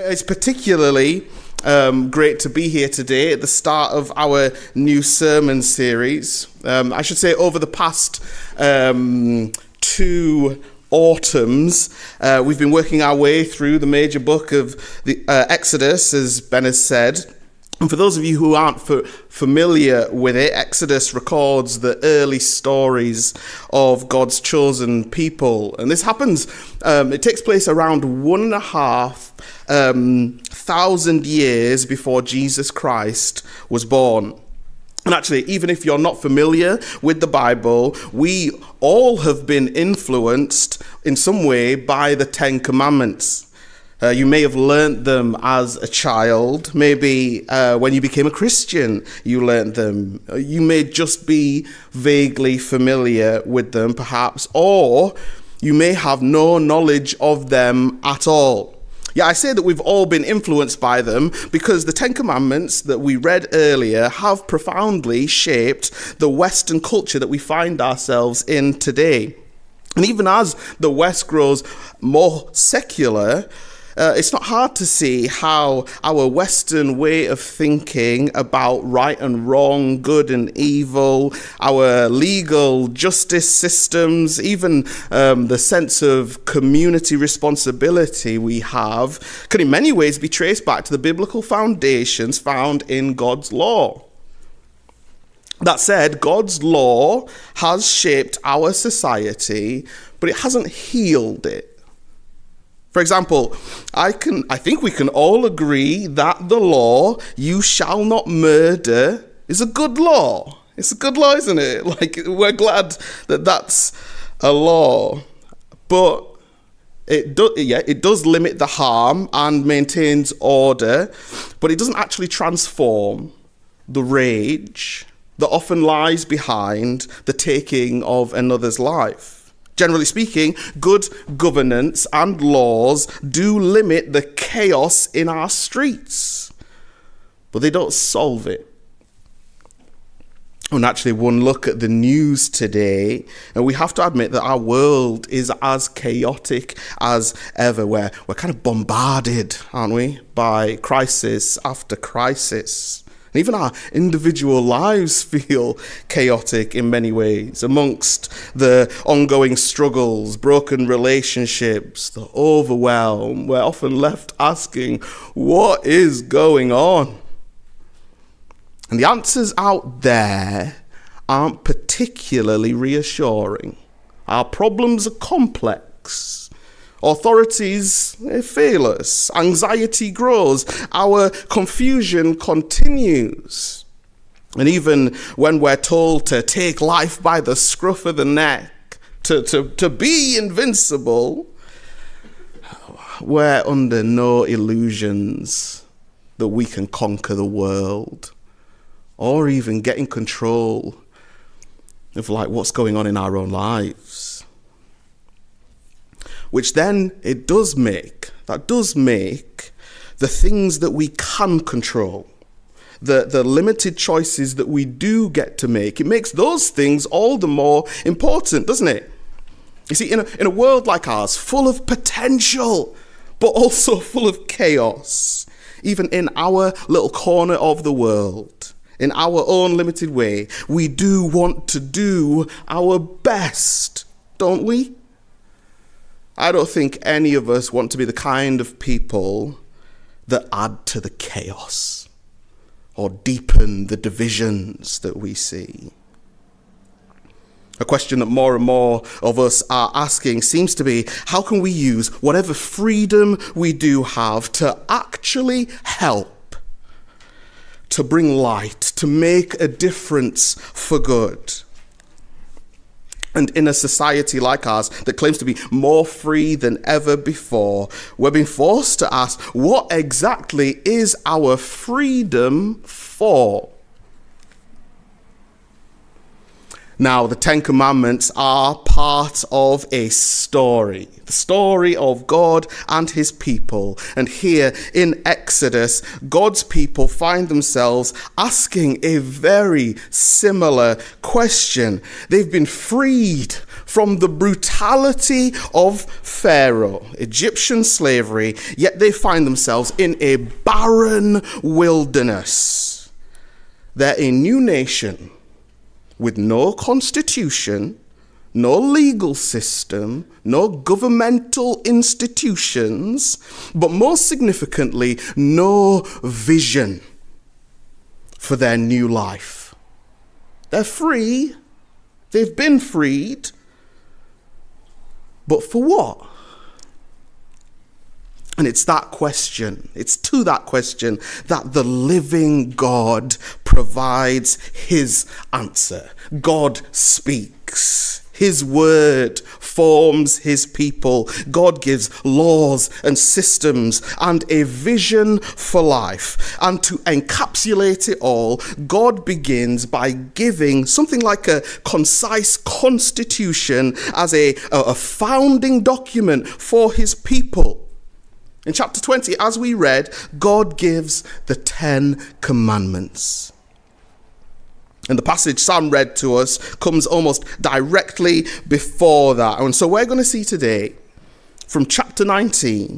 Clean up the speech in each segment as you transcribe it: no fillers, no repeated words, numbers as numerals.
It's particularly great to be here today at the start of our new sermon series. I should say over the past 2 autumns, we've been working our way through the major book of the Exodus, as Ben has said. And for those of you who aren't familiar with it, Exodus records the early stories of God's chosen people. And this happens, it takes place around 1,500 years before Jesus Christ was born. And actually, even if you're not familiar with the Bible, we all have been influenced in some way by the 10 Commandments. You may have learnt them as a child. Maybe when you became a Christian, you learnt them. You may just be vaguely familiar with them, perhaps, or you may have no knowledge of them at all. Yeah, I say that we've all been influenced by them because the 10 Commandments that we read earlier have profoundly shaped the Western culture that we find ourselves in today. And even as the West grows more secular, it's not hard to see how our Western way of thinking about right and wrong, good and evil, our legal justice systems, even the sense of community responsibility we have, can in many ways be traced back to the biblical foundations found in God's law. That said, God's law has shaped our society, but it hasn't healed it. For example, I think we can all agree that the law, you shall not murder, is a good law. It's a good law, isn't it? Like, we're glad that that's a law. But it does limit the harm and maintains order, but it doesn't actually transform the rage that often lies behind the taking of another's life. Generally speaking, good governance and laws do limit the chaos in our streets, but they don't solve it. And actually, one look at the news today, and we have to admit that our world is as chaotic as ever. We're kind of bombarded, aren't we, by crisis after crisis. And even our individual lives feel chaotic in many ways. Amongst the ongoing struggles, broken relationships, the overwhelm, we're often left asking, what is going on? And the answers out there aren't particularly reassuring. Our problems are complex. Authorities fail us. Anxiety grows. Our confusion continues. And even when we're told to take life by the scruff of the neck, to be invincible, we're under no illusions that we can conquer the world or even get in control of what's going on in our own lives. Which then does make the things that we can control, the limited choices that we do get to make, it makes those things all the more important, doesn't it? You see, in a world like ours, full of potential, but also full of chaos, even in our little corner of the world, in our own limited way, we do want to do our best, don't we? I don't think any of us want to be the kind of people that add to the chaos or deepen the divisions that we see. A question that more and more of us are asking seems to be, how can we use whatever freedom we do have to actually help, to bring light, to make a difference for good? And in a society like ours that claims to be more free than ever before, we're being forced to ask, what exactly is our freedom for? Now, the 10 Commandments are part of a story, the story of God and his people. And here in Exodus, God's people find themselves asking a very similar question. They've been freed from the brutality of Pharaoh, Egyptian slavery, yet they find themselves in a barren wilderness. They're a new nation with no constitution, no legal system, no governmental institutions, but most significantly, no vision for their new life. They're free. They've been freed. But for what? And it's that question, it's to that question that the living God provides his answer. God speaks. His word forms his people. God gives laws and systems and a vision for life. And to encapsulate it all, God begins by giving something like a concise constitution as a founding document for his people. In chapter 20, as we read, God gives the 10 Commandments. And the passage Sam read to us comes almost directly before that. And so we're going to see today from chapter 19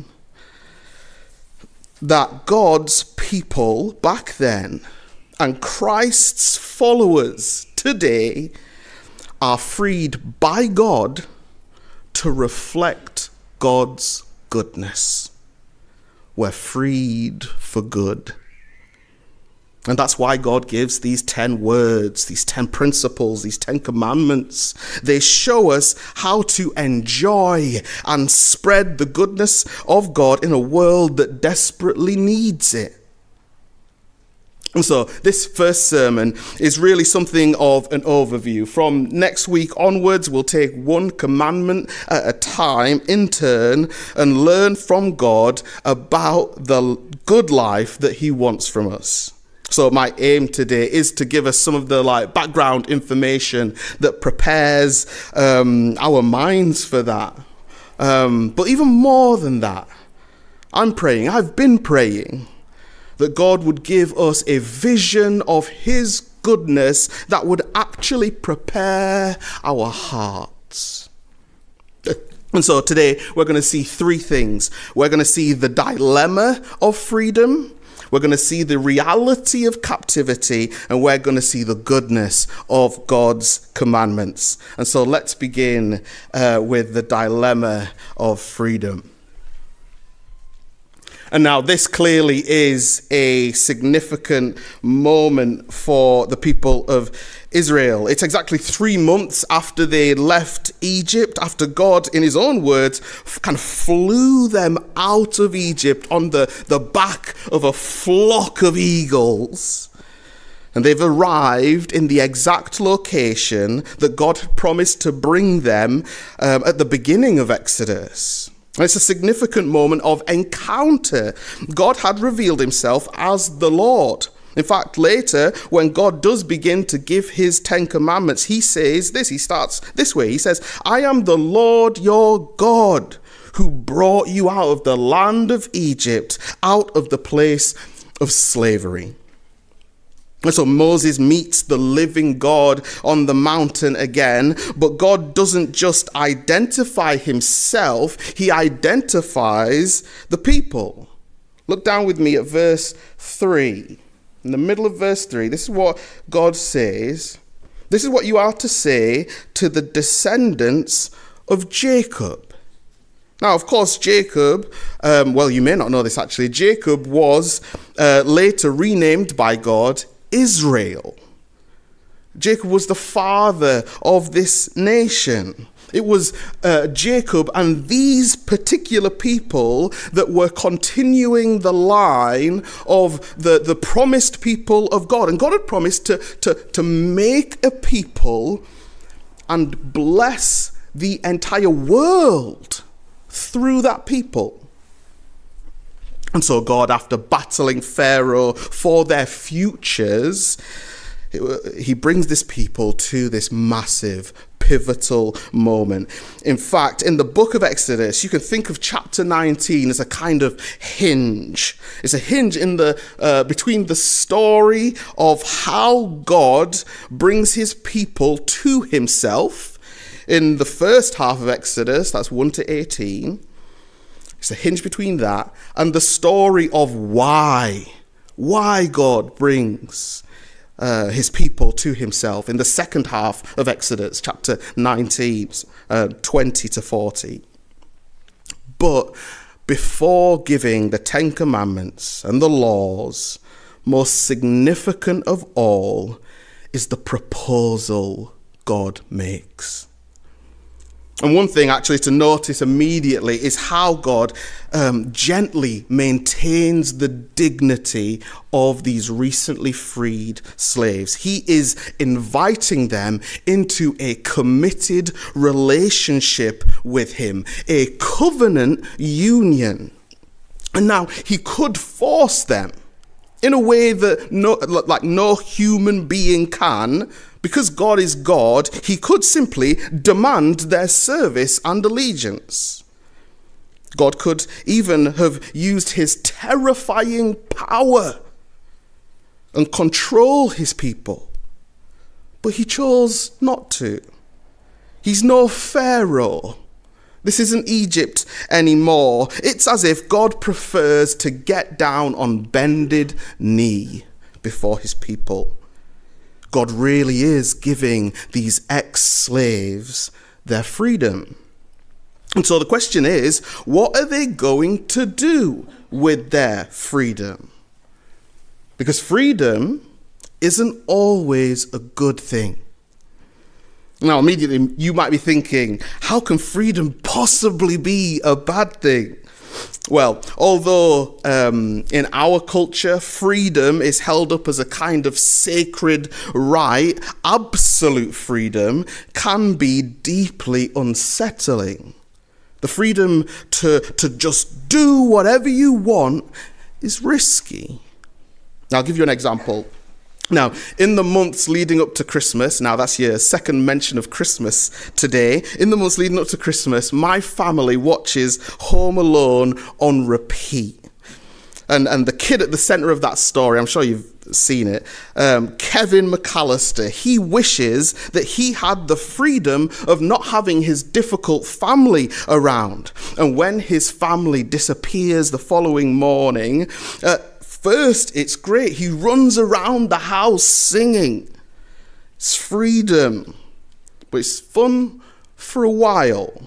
that God's people back then and Christ's followers today are freed by God to reflect God's goodness. We're freed for good. And that's why God gives these 10 words, these 10 principles, these 10 commandments. They show us how to enjoy and spread the goodness of God in a world that desperately needs it. And so this first sermon is really something of an overview. From next week onwards, we'll take one commandment at a time in turn and learn from God about the good life that he wants from us. So my aim today is to give us some of the background information that prepares our minds for that. But even more than that, I've been praying that God would give us a vision of his goodness that would actually prepare our hearts. And so today we're going to see three things. We're going to see the dilemma of freedom. We're going to see the reality of captivity, and we're going to see the goodness of God's commandments. And so let's begin with the dilemma of freedom. And now this clearly is a significant moment for the people of Israel. It's exactly 3 months after they left Egypt, after God, in his own words, kind of flew them out of Egypt on the back of a flock of eagles. And they've arrived in the exact location that God had promised to bring them at the beginning of Exodus. It's a significant moment of encounter. God had revealed himself as the Lord. In fact, later, when God does begin to give his 10 commandments, he says this. He starts this way. He says, I am the Lord your God who brought you out of the land of Egypt, out of the place of slavery. And so Moses meets the living God on the mountain again, but God doesn't just identify himself, he identifies the people. Look down with me at verse 3. In the middle of verse 3, this is what God says. This is what you are to say to the descendants of Jacob. Now, of course, Jacob, you may not know this actually, Jacob was later renamed by God Israel. Jacob was the father of this nation. It was Jacob and these particular people that were continuing the line of the promised people of God. And God had promised to make a people and bless the entire world through that people. And so God, after battling Pharaoh for their futures, he brings this people to this massive, pivotal moment. In fact, in the book of Exodus, you can think of chapter 19 as a kind of hinge. It's a hinge in between the story of how God brings his people to himself in the first half of Exodus, that's 1 to 18. It's a hinge between that and the story of why God brings his people to himself in the second half of Exodus, chapter 19, 20 to 40. But before giving the Ten Commandments and the laws, most significant of all is the proposal God makes. And one thing actually to notice immediately is how God gently maintains the dignity of these recently freed slaves. He is inviting them into a committed relationship with him, a covenant union. And now he could force them in a way that no human being can. Because God is God, he could simply demand their service and allegiance. God could even have used his terrifying power and control his people. But he chose not to. He's no Pharaoh. This isn't Egypt anymore. It's as if God prefers to get down on bended knee before his people. God really is giving these ex-slaves their freedom. And so the question is, what are they going to do with their freedom? Because freedom isn't always a good thing. Now, immediately you might be thinking, how can freedom possibly be a bad thing? Well, although in our culture, freedom is held up as a kind of sacred right, absolute freedom can be deeply unsettling. The freedom to just do whatever you want is risky. Now, I'll give you an example. Now, in the months leading up to Christmas, now that's your second mention of Christmas today. In the months leading up to Christmas, my family watches Home Alone on repeat. And the kid at the center of that story, I'm sure you've seen it, Kevin McAllister, he wishes that he had the freedom of not having his difficult family around. And when his family disappears the following morning, first, it's great. He runs around the house singing. It's freedom. But it's fun for a while.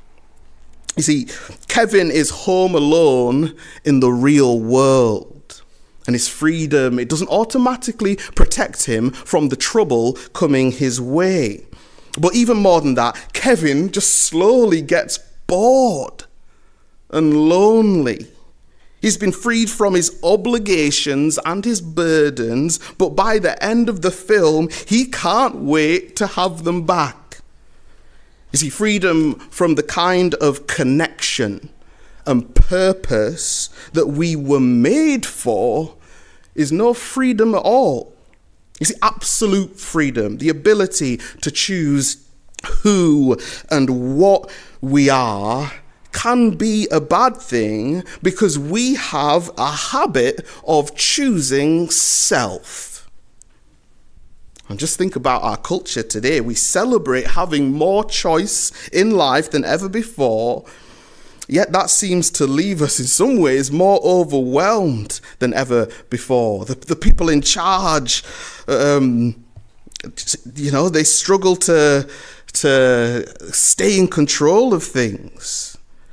You see, Kevin is home alone in the real world. And his freedom, it doesn't automatically protect him from the trouble coming his way. But even more than that, Kevin just slowly gets bored and lonely. He's been freed from his obligations and his burdens, but by the end of the film, he can't wait to have them back. You see, freedom from the kind of connection and purpose that we were made for is no freedom at all. You see, absolute freedom, the ability to choose who and what we are, can be a bad thing because we have a habit of choosing self. And just think about our culture today. We celebrate having more choice in life than ever before, yet that seems to leave us in some ways more overwhelmed than ever before. The people in charge, they struggle to stay in control of things.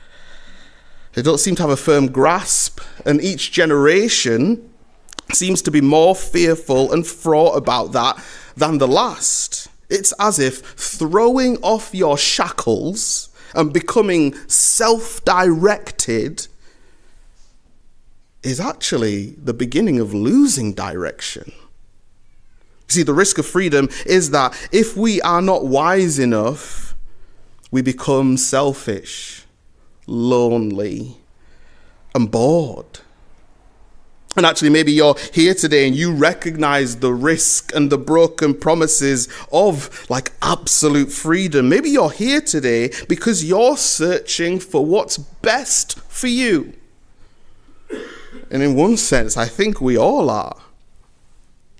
They don't seem to have a firm grasp, and each generation seems to be more fearful and fraught about that than the last. It's as if throwing off your shackles and becoming self-directed is actually the beginning of losing direction. See, the risk of freedom is that if we are not wise enough, we become selfish, lonely, and bored. And actually, maybe you're here today and you recognize the risk and the broken promises of absolute freedom. Maybe you're here today because you're searching for what's best for you. And in one sense, I think we all are.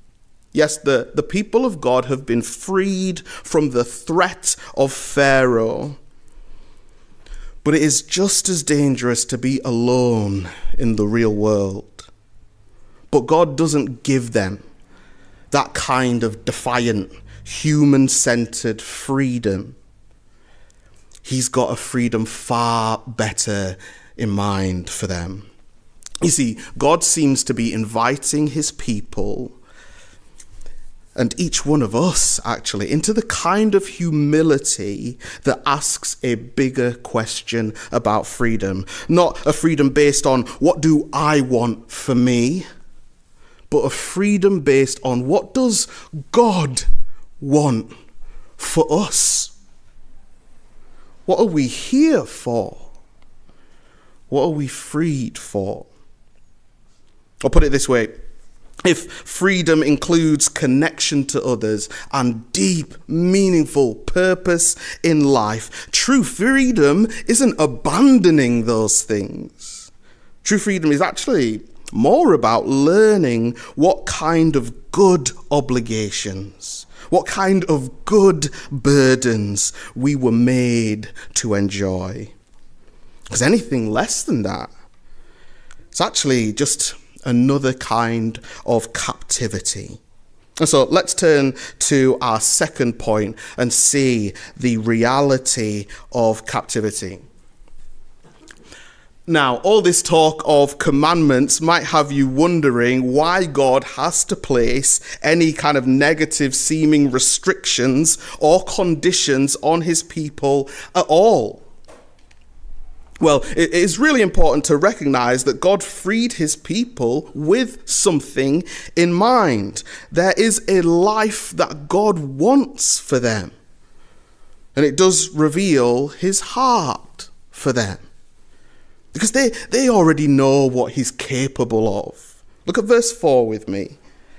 Yes, the people of God have been freed from the threat of Pharaoh. But it is just as dangerous to be alone in the real world. But God doesn't give them that kind of defiant, human-centered freedom. He's got a freedom far better in mind for them. You see, God seems to be inviting his people, and each one of us, actually, into the kind of humility that asks a bigger question about freedom. Not a freedom based on what do I want for me, but a freedom based on what does God want for us? What are we here for? What are we freed for? I'll put it this way. If freedom includes connection to others and deep, meaningful purpose in life, true freedom isn't abandoning those things. True freedom is actually more about learning what kind of good obligations, what kind of good burdens we were made to enjoy. Because anything less than that, it's actually just another kind of captivity. And so let's turn to our second point and see the reality of captivity. Now, all this talk of commandments might have you wondering why God has to place any kind of negative seeming restrictions or conditions on his people at all. Well, it is really important to recognize that God freed his people with something in mind. There is a life that God wants for them, and it does reveal his heart for them. Because they already know what he's capable of. Look at verse 4 with me.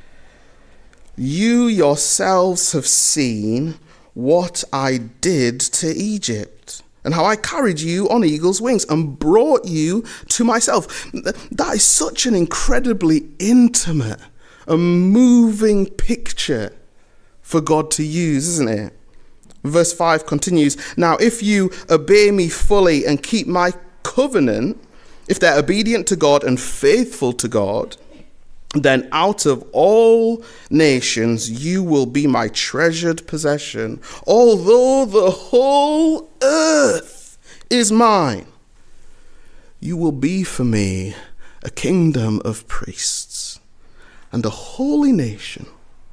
You yourselves have seen what I did to Egypt, and how I carried you on eagle's wings and brought you to myself. That is such an incredibly intimate, a moving picture for God to use, isn't it? Verse 5 continues, now if you obey me fully and keep my covenant, if they're obedient to God and faithful to God, then out of all nations you will be my treasured possession. Although the whole earth is mine, you will be for me a kingdom of priests and a holy nation.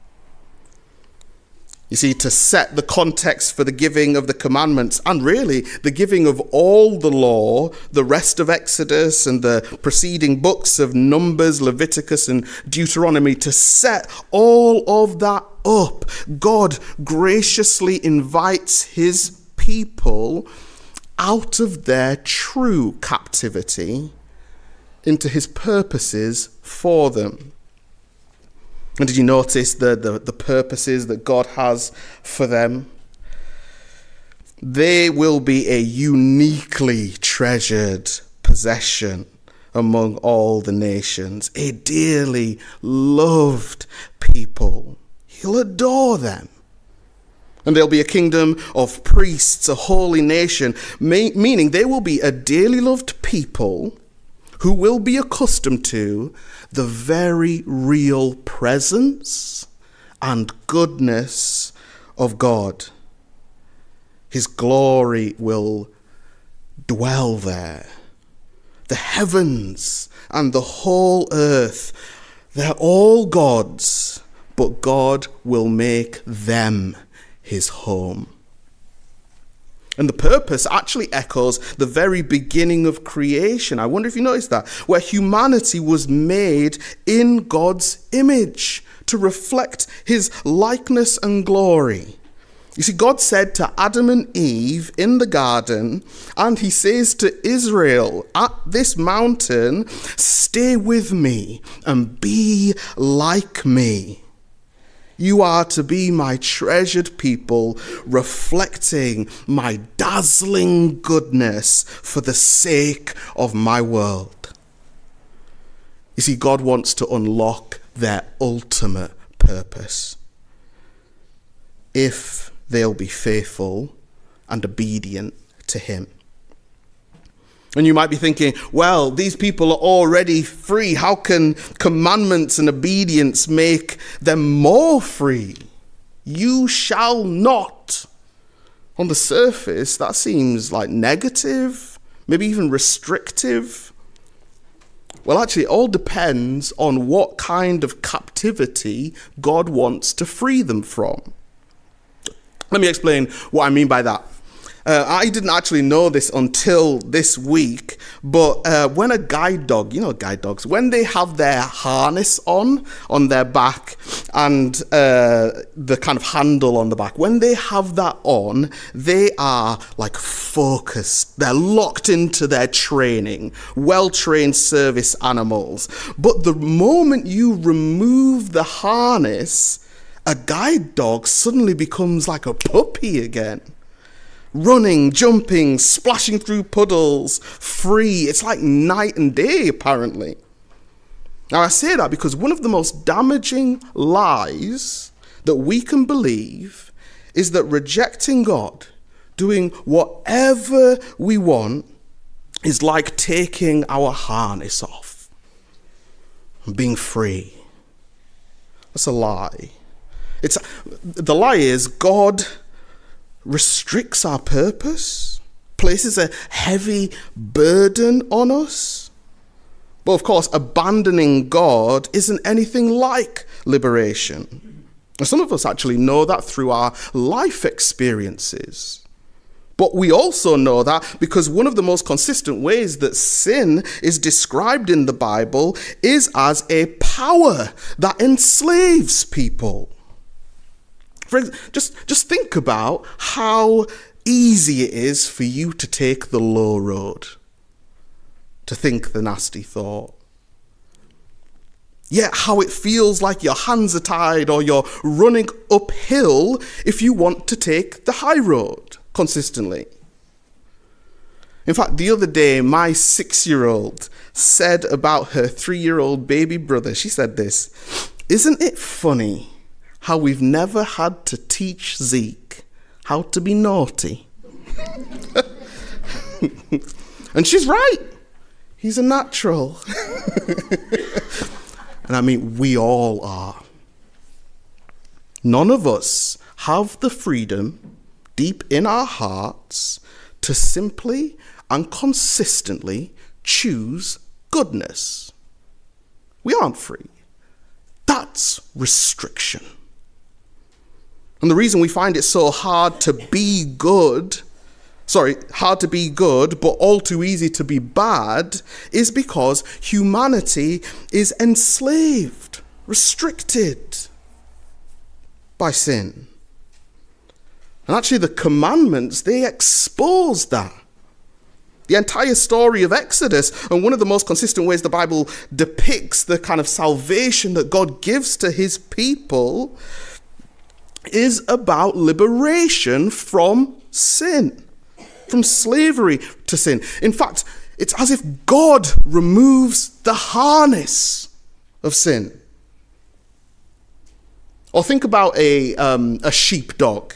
You see, to set the context for the giving of the commandments, and really the giving of all the law, the rest of Exodus and the preceding books of Numbers, Leviticus and Deuteronomy, to set all of that up, God graciously invites his people out of their true captivity into his purposes for them. And did you notice the purposes that God has for them? They will be a uniquely treasured possession among all the nations, a dearly loved people. He'll adore them. And there'll be a kingdom of priests, a holy nation, meaning they will be a dearly loved people who will be accustomed to the very real presence and goodness of God. His glory will dwell there. The heavens and the whole earth, they're all God's, but God will make them his home. And the purpose actually echoes the very beginning of creation. I wonder if you noticed that, where humanity was made in God's image to reflect his likeness and glory. You see, God said to Adam and Eve in the garden, and he says to Israel at this mountain, stay with me and be like me. You are to be my treasured people, reflecting my dazzling goodness for the sake of my world. You see, God wants to unlock their ultimate purpose if they'll be faithful and obedient to him. And you might be thinking, well, these people are already free. How can commandments and obedience make them more free? You shall not. On the surface, that seems like negative, maybe even restrictive. Well, actually, it all depends on what kind of captivity God wants to free them from. Let me explain what I mean by that. I didn't actually know this until this week, but when a guide dog, you know guide dogs, when they have their harness on their back and the kind of handle on the back, when they have that on, they are like focused. They're locked into their training, well-trained service animals. But the moment you remove the harness, a guide dog suddenly becomes like a puppy again. Running, jumping, splashing through puddles, free. It's like night and day, apparently. Now, I say that because one of the most damaging lies that we can believe is that rejecting God, doing whatever we want, is like taking our harness off and being free. That's a lie. The lie is God restricts our purpose, places a heavy burden on us. But of course, abandoning God isn't anything like liberation. And some of us actually know that through our life experiences. But we also know that because one of the most consistent ways that sin is described in the Bible is as a power that enslaves people. Just think about how easy it is for you to take the low road, to think the nasty thought. Yet how it feels like your hands are tied or you're running uphill if you want to take the high road consistently. In fact, the other day, my 6-year-old said about her 3-year-old baby brother, she said this, "Isn't it funny how we've never had to teach Zeke how to be naughty?" And she's right. He's a natural. And I mean, we all are. None of us have the freedom deep in our hearts to simply and consistently choose goodness. We aren't free. That's restriction. And the reason we find it so hard to be good, but all too easy to be bad, is because humanity is enslaved, restricted by sin. And actually the commandments, they expose that. The entire story of Exodus, and one of the most consistent ways the Bible depicts the kind of salvation that God gives to his people, is about liberation from sin, from slavery to sin. In fact, it's as if God removes the harness of sin. Or think about a sheepdog.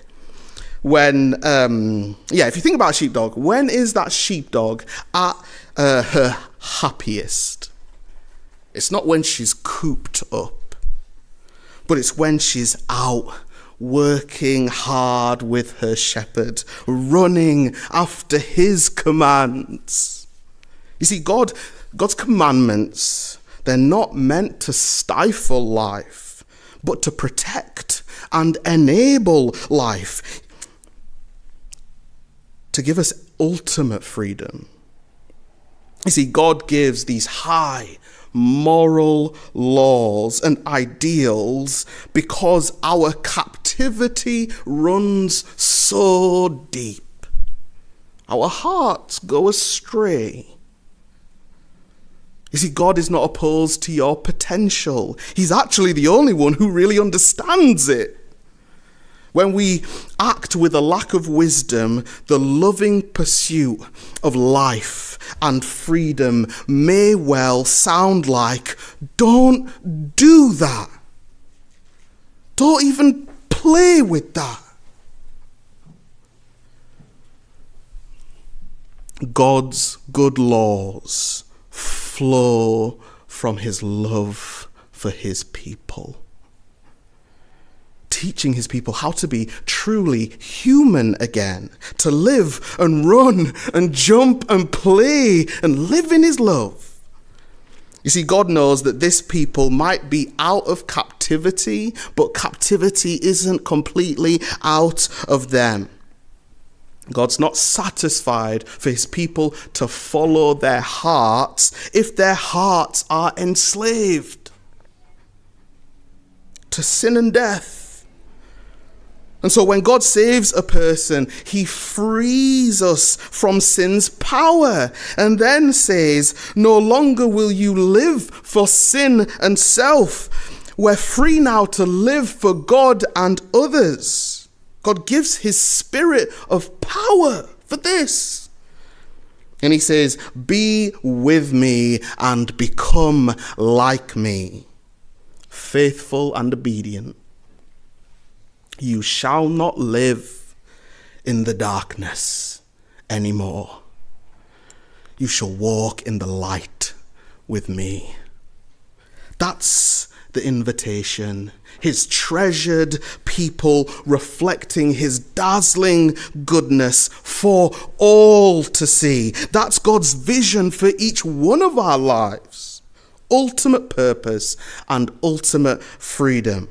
If you think about a sheepdog, when is that sheepdog at her happiest? It's not when she's cooped up, but it's when she's out working hard with her shepherd, running after his commands. You see, God's commandments, they're not meant to stifle life, but to protect and enable life, to give us ultimate freedom. You see, God gives these high moral laws and ideals because our captivity runs so deep. Our hearts go astray. You see, God is not opposed to your potential. He's actually the only one who really understands it. When we act with a lack of wisdom, the loving pursuit of life and freedom may well sound like, don't do that. Don't even play with that. God's good laws flow from his love for his people. Teaching his people how to be truly human again, to live and run and jump and play and live in his love. You see, God knows that this people might be out of captivity, but captivity isn't completely out of them. God's not satisfied for his people to follow their hearts if their hearts are enslaved to sin and death. And so when God saves a person, he frees us from sin's power and then says, no longer will you live for sin and self. We're free now to live for God and others. God gives his spirit of power for this. And he says, be with me and become like me, faithful and obedient. You shall not live in the darkness anymore. You shall walk in the light with me. That's the invitation. His treasured people reflecting his dazzling goodness for all to see. That's God's vision for each one of our lives. Ultimate purpose and ultimate freedom.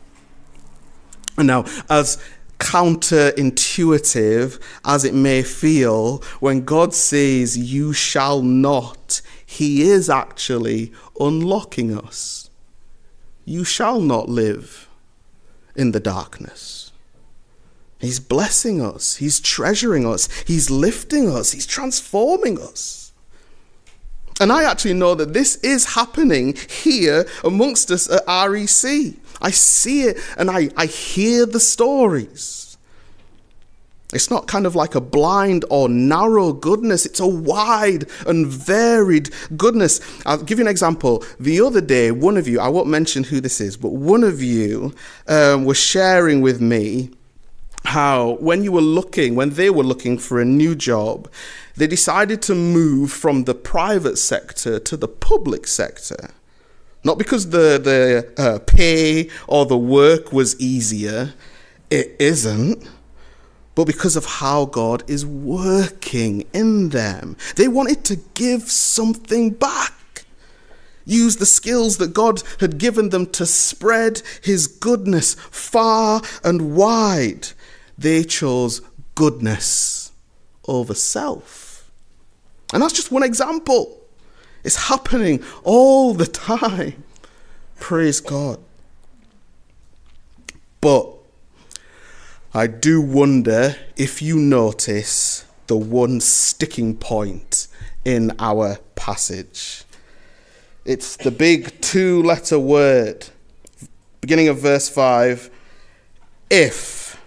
And now, as counterintuitive as it may feel, when God says, you shall not, he is actually unlocking us. You shall not live in the darkness. He's blessing us. He's treasuring us. He's lifting us. He's transforming us. And I actually know that this is happening here amongst us at REC. I see it and I hear the stories. It's not kind of like a blind or narrow goodness. It's a wide and varied goodness. I'll give you an example. The other day, one of you, I won't mention who this is, but one of you was sharing with me how when they were looking for a new job, they decided to move from the private sector to the public sector. Not because the pay or the work was easier, it isn't, but because of how God is working in them. They wanted to give something back. Use the skills that God had given them to spread his goodness far and wide. They chose goodness over self. And that's just one example. It's happening all the time. Praise God. But I do wonder if you notice the one sticking point in our passage. It's the big 2-letter word, beginning of verse 5, if.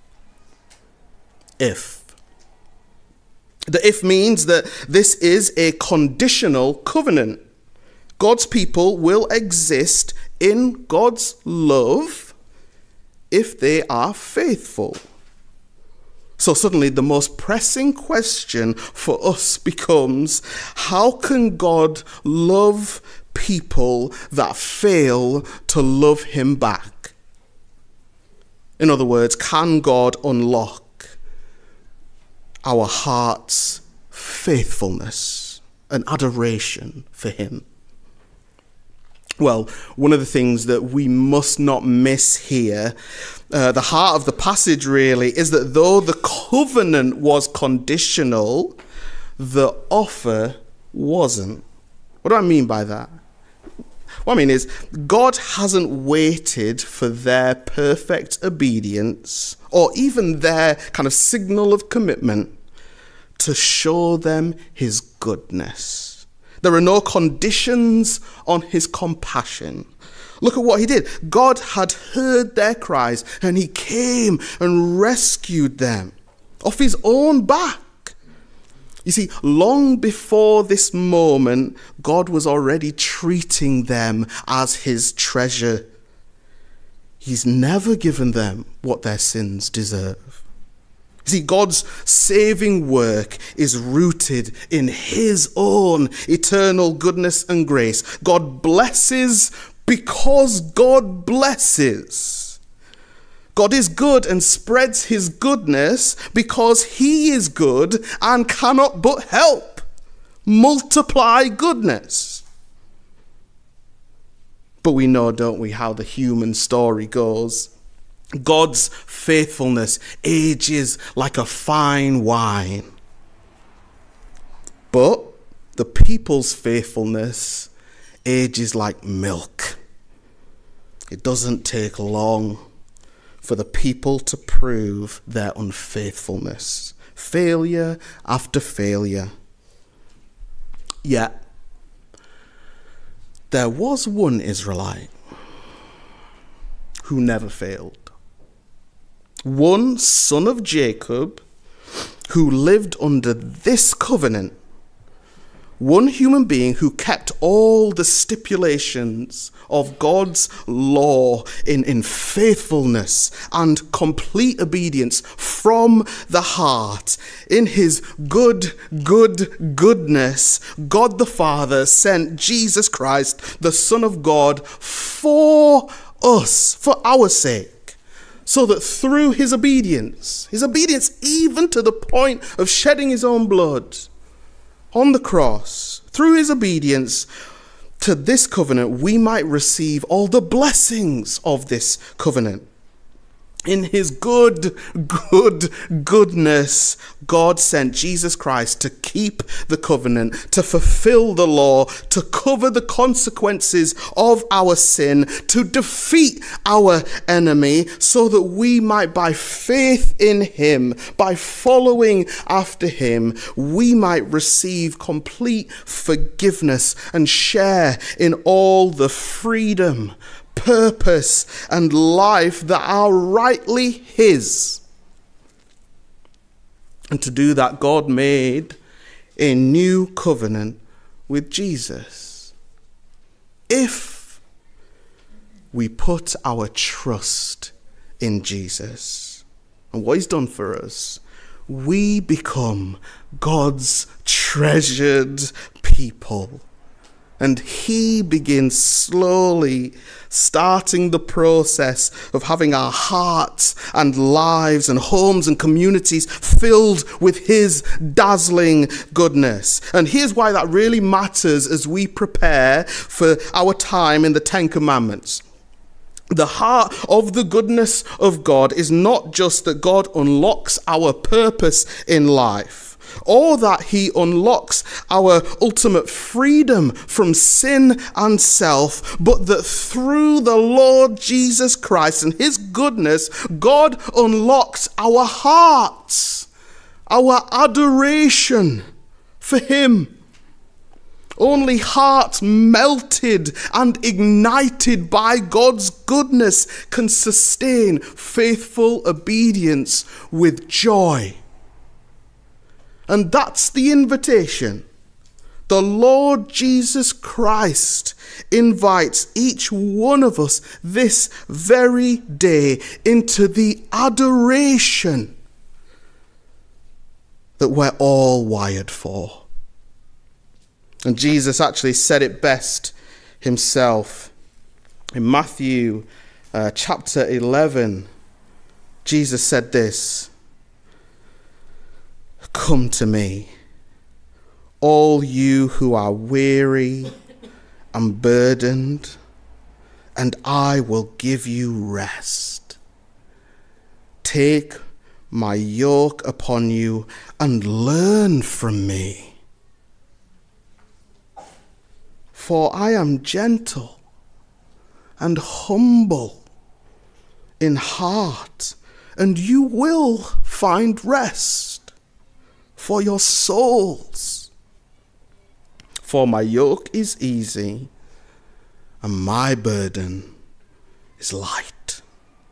If. The if means that this is a conditional covenant. God's people will exist in God's love if they are faithful. So suddenly the most pressing question for us becomes, how can God love people that fail to love him back? In other words, can God unlock our heart's faithfulness and adoration for him? Well, one of the things that we must not miss here, the heart of the passage really, is that though the covenant was conditional, the offer wasn't. What do I mean by that? What I mean is, God hasn't waited for their perfect obedience or even their kind of signal of commitment to show them his goodness. There are no conditions on his compassion. Look at what he did. God had heard their cries and he came and rescued them off his own back. You see, long before this moment, God was already treating them as his treasure. He's never given them what their sins deserve. See, God's saving work is rooted in his own eternal goodness and grace. God blesses because God blesses. God is good and spreads his goodness because he is good and cannot but help multiply goodness. But we know, don't we, how the human story goes. God's faithfulness ages like a fine wine. But the people's faithfulness ages like milk. It doesn't take long for the people to prove their unfaithfulness. Failure after failure. Yet, there was one Israelite who never failed. One son of Jacob who lived under this covenant. One human being who kept all the stipulations of God's law in faithfulness and complete obedience from the heart. In his goodness, God the Father sent Jesus Christ, the Son of God, for us, for our sake. So that through his obedience even to the point of shedding his own blood on the cross, through his obedience to this covenant, we might receive all the blessings of this covenant. In his goodness, God sent Jesus Christ to keep the covenant, to fulfill the law, to cover the consequences of our sin, to defeat our enemy, so that we might, by faith in him, by following after him, we might receive complete forgiveness and share in all the freedom, purpose and life that are rightly his. And to do that, God made a new covenant with Jesus. If we put our trust in Jesus and what he's done for us, we become God's treasured people. And he begins slowly starting the process of having our hearts and lives and homes and communities filled with his dazzling goodness. And here's why that really matters as we prepare for our time in the Ten Commandments. The heart of the goodness of God is not just that God unlocks our purpose in life, or that he unlocks our ultimate freedom from sin and self, but that through the Lord Jesus Christ and his goodness, God unlocks our hearts, our adoration for him. Only hearts melted and ignited by God's goodness can sustain faithful obedience with joy. And that's the invitation. The Lord Jesus Christ invites each one of us this very day into the adoration that we're all wired for. And Jesus actually said it best himself. In Matthew chapter 11, Jesus said this, "Come to me, all you who are weary and burdened, and I will give you rest. Take my yoke upon you and learn from me. For I am gentle and humble in heart, and you will find rest for your souls. For my yoke is easy and my burden is light."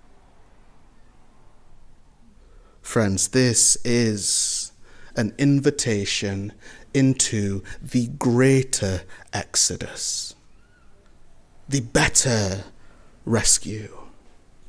Friends, this is an invitation into the greater exodus, the better rescue.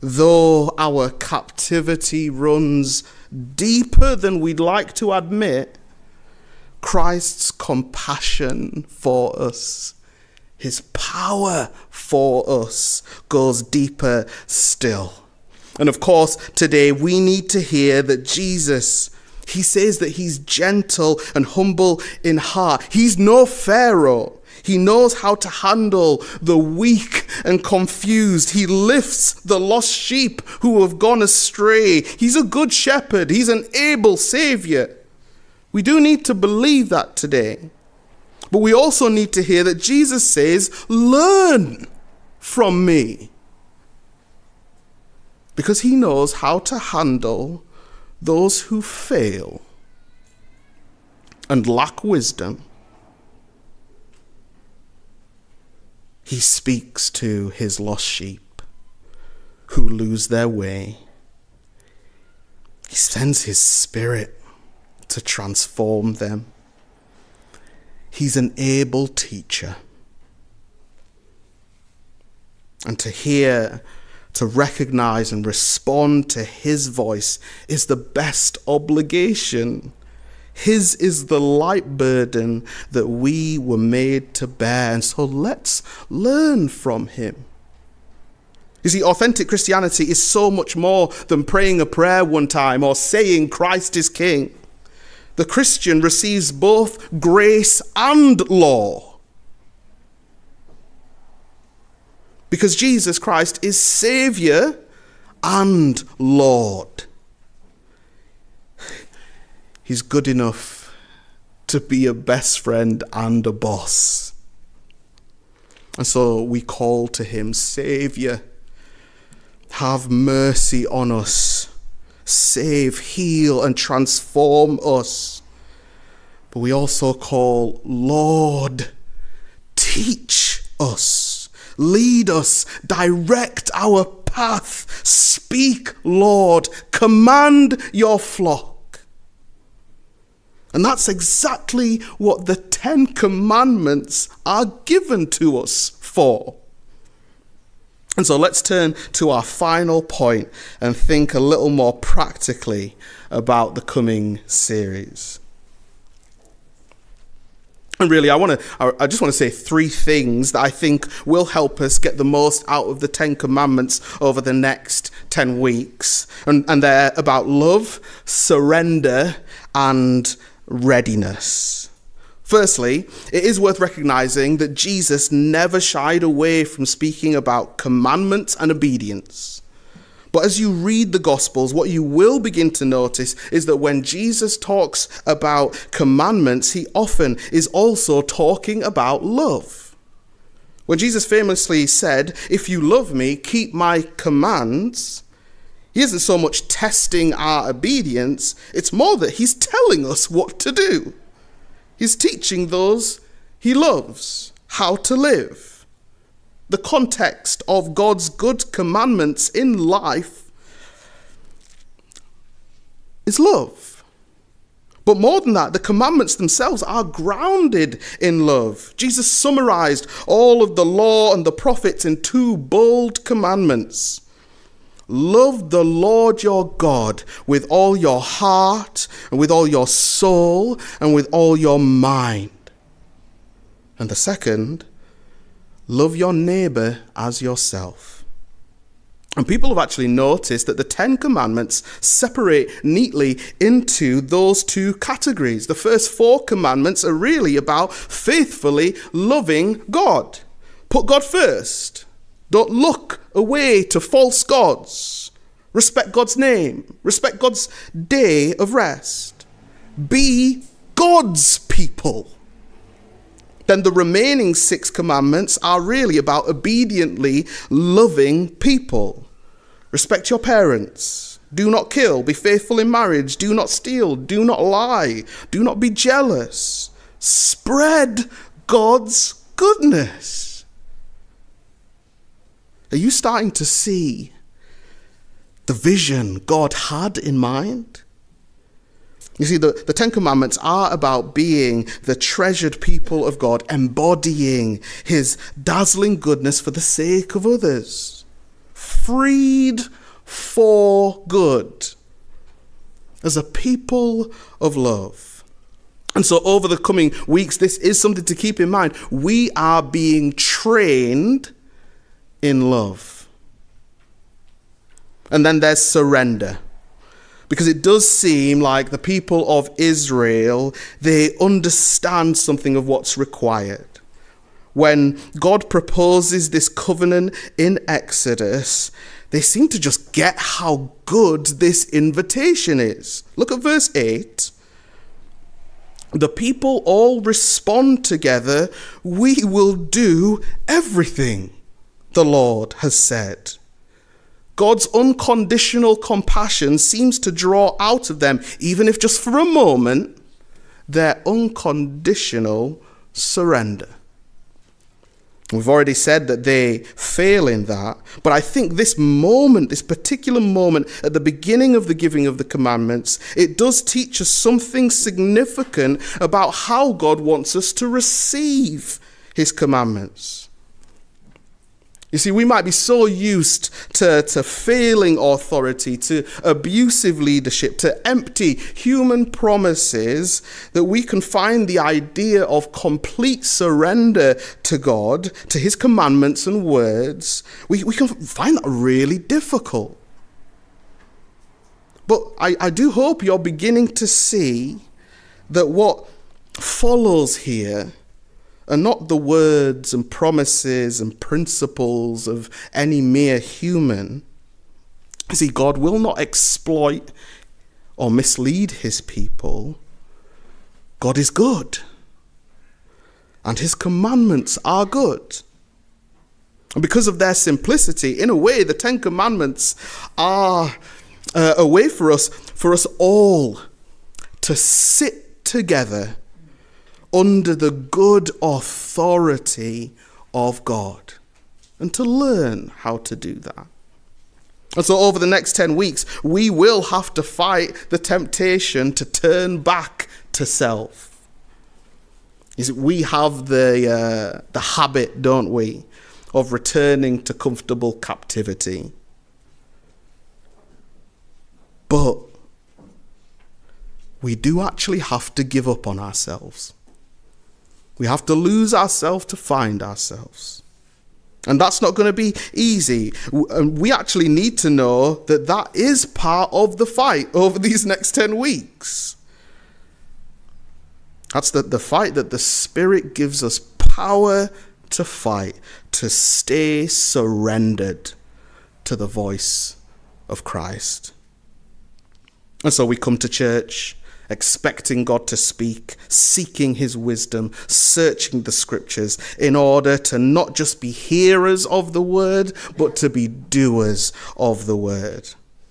though our captivity runs deeper than we'd like to admit, Christ's compassion for us, his power for us, goes deeper still. And of course, today we need to hear that Jesus, he says that he's gentle and humble in heart. He's no Pharaoh. He knows how to handle the weak and confused. He lifts the lost sheep who have gone astray. He's a good shepherd. He's an able savior. We do need to believe that today. But we also need to hear that Jesus says, learn from me. Because he knows how to handle those who fail and lack wisdom. He speaks to his lost sheep who lose their way. He sends his Spirit to transform them. He's an able teacher. And to hear, to recognize and respond to his voice is the best obligation. His is the light burden that we were made to bear. And so let's learn from him. You see, authentic Christianity is so much more than praying a prayer one time or saying Christ is King. The Christian receives both grace and law. Because Jesus Christ is Savior and Lord. He's good enough to be a best friend and a boss. And so we call to him, Savior, have mercy on us. Save, heal, and transform us. But we also call, Lord, teach us, lead us, direct our path. Speak, Lord, command your flock. And that's exactly what the 10 Commandments are given to us for. And so let's turn to our final point and think a little more practically about the coming series. And really, I just want to say 3 things that I think will help us get the most out of the 10 Commandments over the next 10 weeks. And they're about love, surrender, and readiness. Firstly, it is worth recognizing that Jesus never shied away from speaking about commandments and obedience. But as you read the Gospels, what you will begin to notice is that when Jesus talks about commandments, he often is also talking about love. When Jesus famously said, "If you love me, keep my commands," he isn't so much testing our obedience, it's more that he's telling us what to do. He's teaching those he loves how to live. The context of God's good commandments in life is love. But more than that, the commandments themselves are grounded in love. Jesus summarized all of the law and the prophets in 2 bold commandments. Love the Lord your God with all your heart and with all your soul and with all your mind. And the second, love your neighbor as yourself. And people have actually noticed that the 10 Commandments separate neatly into those 2 categories. The first 4 commandments are really about faithfully loving God. Put God first. Don't look away to false gods. Respect God's name. Respect God's day of rest. Be God's people. Then the remaining 6 commandments are really about obediently loving people. Respect your parents. Do not kill. Be faithful in marriage. Do not steal. Do not lie. Do not be jealous. Spread God's goodness. Are you starting to see the vision God had in mind? You see, the 10 Commandments are about being the treasured people of God, embodying his dazzling goodness for the sake of others. freed for good as a people of love. And so over the coming weeks, this is something to keep in mind. We are being trained in love. And then there's surrender. Because it does seem like the people of Israel, they understand something of what's required. When God proposes this covenant in Exodus, they seem to just get how good this invitation is. Look at verse 8. The people all respond together, "We will do everything the Lord has said." God's unconditional compassion seems to draw out of them, even if just for a moment, their unconditional surrender. We've already said that they fail in that, but I think this moment, this particular moment at the beginning of the giving of the commandments, it does teach us something significant about how God wants us to receive his commandments. You see, we might be so used to failing authority, to abusive leadership, to empty human promises, that we can find the idea of complete surrender to God, to his commandments and words, we can find that really difficult. But I do hope you're beginning to see that what follows here are not the words and promises and principles of any mere human. See, God will not exploit or mislead his people. God is good, and his commandments are good. And because of their simplicity, in a way, the Ten Commandments are a way for us all to sit together under the good authority of God, and to learn how to do that. And so over the next 10 weeks, we will have to fight the temptation to turn back to self. We have the habit, don't we, of returning to comfortable captivity. But we do actually have to give up on ourselves. We have to lose ourselves to find ourselves. And that's not going to be easy. We actually need to know that that is part of the fight over these next 10 weeks. That's the fight that the Spirit gives us power to fight, to stay surrendered to the voice of Christ. And so we come to church expecting God to speak, seeking his wisdom, searching the scriptures in order to not just be hearers of the word, but to be doers of the word.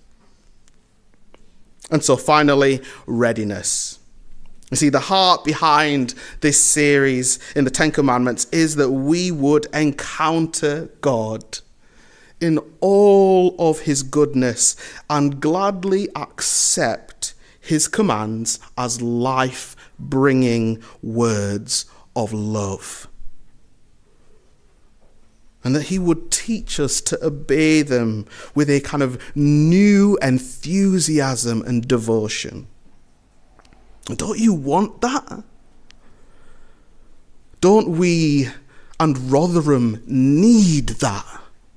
And so finally, readiness. You see, the heart behind this series in the Ten Commandments is that we would encounter God in all of his goodness and gladly accept his commands as life-bringing words of love. And that he would teach us to obey them with a kind of new enthusiasm and devotion. Don't you want that? Don't we and Rotherham need that?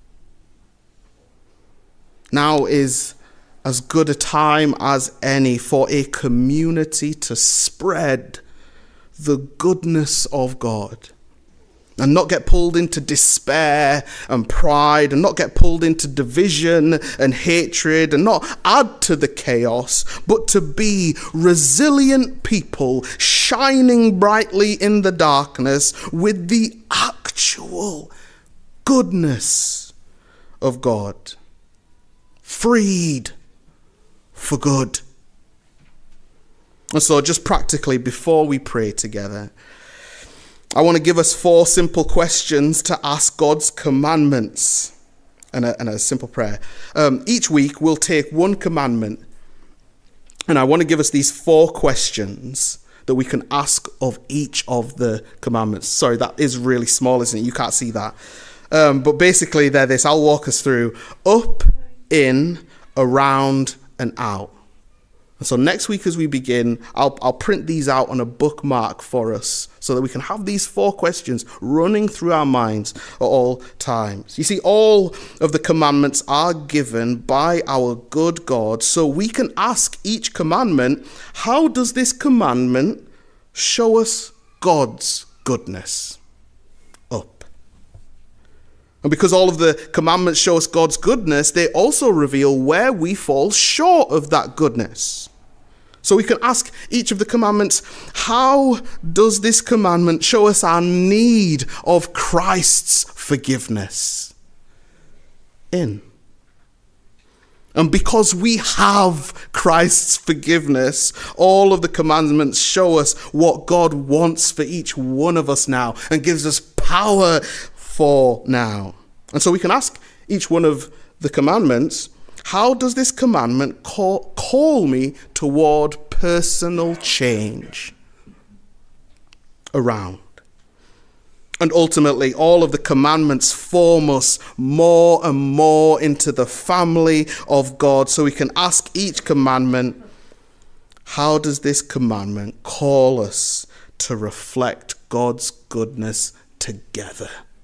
Now is as good a time as any for a community to spread the goodness of God and not get pulled into despair and pride and not get pulled into division and hatred and not add to the chaos, but to be resilient people shining brightly in the darkness with the actual goodness of God. Freed for good. And so just practically, before we pray together, I want to give us 4 simple questions to ask God's commandments and a simple prayer. Each week we'll take one commandment, and I want to give us these 4 questions that we can ask of each of the commandments. Sorry, that is really small, isn't it? You can't see that. But basically they're this. I'll walk us through: up, in, around, and out. And so next week as we begin, I'll print these out on a bookmark for us so that we can have these 4 questions running through our minds at all times. You see, all of the commandments are given by our good God, so we can ask each commandment, how does this commandment show us God's goodness? Up. And because all of the commandments show us God's goodness, they also reveal where we fall short of that goodness. So we can ask each of the commandments, how does this commandment show us our need of Christ's forgiveness? In. And because we have Christ's forgiveness, all of the commandments show us what God wants for each one of us now and gives us power for now. And so we can ask each one of the commandments, how does this commandment call me toward personal change? Around. And ultimately, all of the commandments form us more and more into the family of God. So we can ask each commandment, how does this commandment call us to reflect God's goodness together?